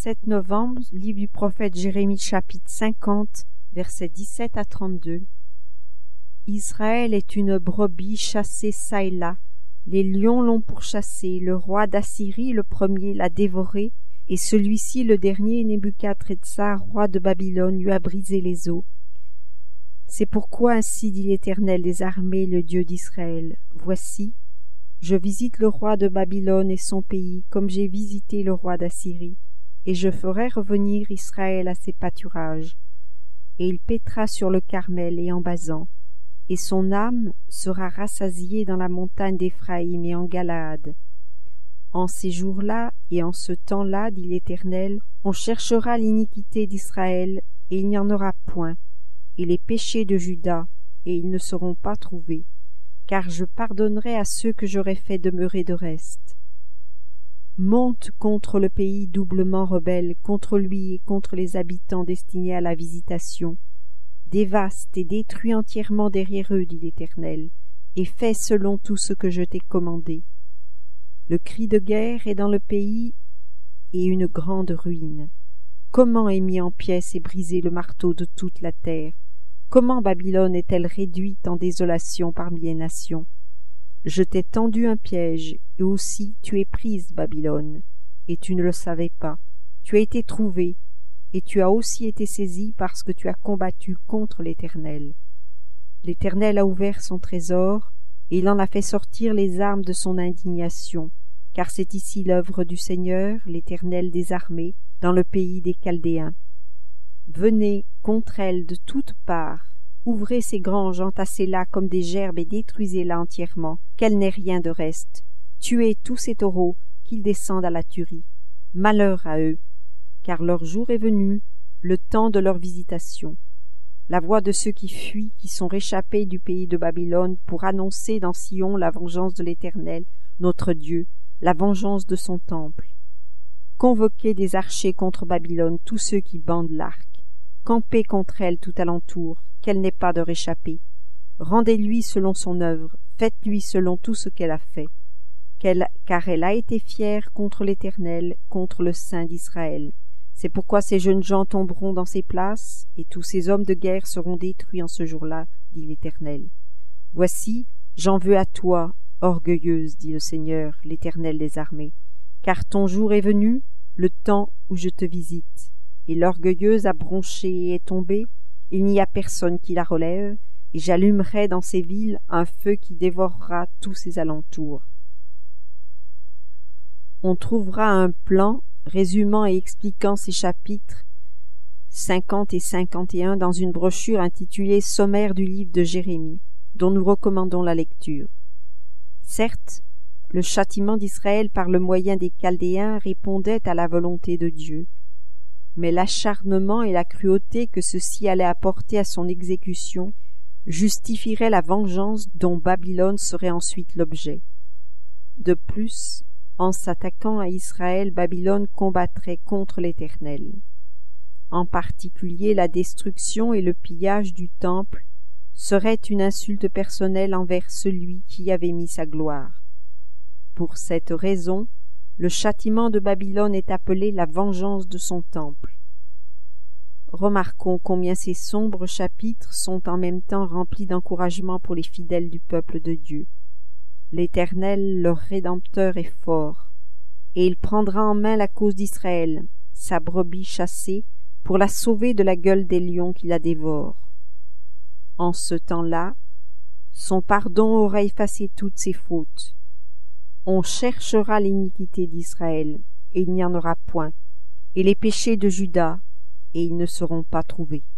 7 novembre, livre du prophète Jérémie, chapitre 50, versets 17 à 32. Israël est une brebis chassée çà et là. Les lions l'ont pourchassée. Le roi d'Assyrie, le premier, l'a dévoré, et celui-ci, le dernier, Nebuchadrezzar, roi de Babylone, lui a brisé les os. C'est pourquoi ainsi dit l'Éternel des armées, le Dieu d'Israël. Voici, je visite le roi de Babylone et son pays, comme j'ai visité le roi d'Assyrie, et je ferai revenir Israël à ses pâturages. Et il paîtra sur le Carmel et en Basan, et son âme sera rassasiée dans la montagne d'Éphraïm et en Galaad. En ces jours-là et en ce temps-là, dit l'Éternel, on cherchera l'iniquité d'Israël, et il n'y en aura point, et les péchés de Juda, et ils ne seront pas trouvés, car je pardonnerai à ceux que j'aurai fait demeurer de reste. Monte contre le pays doublement rebelle, contre lui et contre les habitants destinés à la visitation. Dévaste et détruis entièrement derrière eux, dit l'Éternel, et fais selon tout ce que je t'ai commandé. Le cri de guerre est dans le pays et une grande ruine. Comment est mis en pièces et brisé le marteau de toute la terre? Comment Babylone est-elle réduite en désolation parmi les nations? Je t'ai tendu un piège, et aussi tu es prise, Babylone, et tu ne le savais pas. Tu as été trouvée, et tu as aussi été saisie parce que tu as combattu contre l'Éternel. L'Éternel a ouvert son trésor, et il en a fait sortir les armes de son indignation, car c'est ici l'œuvre du Seigneur, l'Éternel des armées, dans le pays des Chaldéens. Venez contre elle de toutes parts, ouvrez ces granges, entassez-la comme des gerbes et détruisez-la entièrement, qu'elle n'ait rien de reste. Tuez tous ces taureaux, qu'ils descendent à la tuerie. Malheur à eux, car leur jour est venu, le temps de leur visitation. La voix de ceux qui fuient, qui sont réchappés du pays de Babylone, pour annoncer dans Sion la vengeance de l'Éternel, notre Dieu, la vengeance de son temple. Convoquez des archers contre Babylone tous ceux qui bandent l'arc. Campez contre elle tout alentour, qu'elle n'ait pas de réchappée. Rendez-lui selon son œuvre, faites-lui selon tout ce qu'elle a fait. Car elle a été fière contre l'Éternel, contre le Saint d'Israël. C'est pourquoi ces jeunes gens tomberont dans ces places, et tous ces hommes de guerre seront détruits en ce jour-là, dit l'Éternel. Voici, j'en veux à toi, orgueilleuse, dit le Seigneur, l'Éternel des armées, car ton jour est venu, le temps où je te visite. Et l'orgueilleuse a bronché et est tombée, il n'y a personne qui la relève, et j'allumerai dans ces villes un feu qui dévorera tous ses alentours. On trouvera un plan résumant et expliquant ces chapitres 50 et 51 dans une brochure intitulée « Sommaire du livre de Jérémie », dont nous recommandons la lecture. Certes, le châtiment d'Israël par le moyen des Chaldéens répondait à la volonté de Dieu, mais l'acharnement et la cruauté que ceci allait apporter à son exécution justifieraient la vengeance dont Babylone serait ensuite l'objet. De plus, en s'attaquant à Israël, Babylone combattrait contre l'Éternel. En particulier, la destruction et le pillage du temple seraient une insulte personnelle envers celui qui y avait mis sa gloire. Pour cette raison, le châtiment de Babylone est appelé la vengeance de son temple. Remarquons combien ces sombres chapitres sont en même temps remplis d'encouragement pour les fidèles du peuple de Dieu. L'Éternel, leur Rédempteur, est fort, et il prendra en main la cause d'Israël, sa brebis chassée, pour la sauver de la gueule des lions qui la dévorent. En ce temps-là, son pardon aura effacé toutes ses fautes. On cherchera l'iniquité d'Israël, et il n'y en aura point, et les péchés de Juda, et ils ne seront pas trouvés.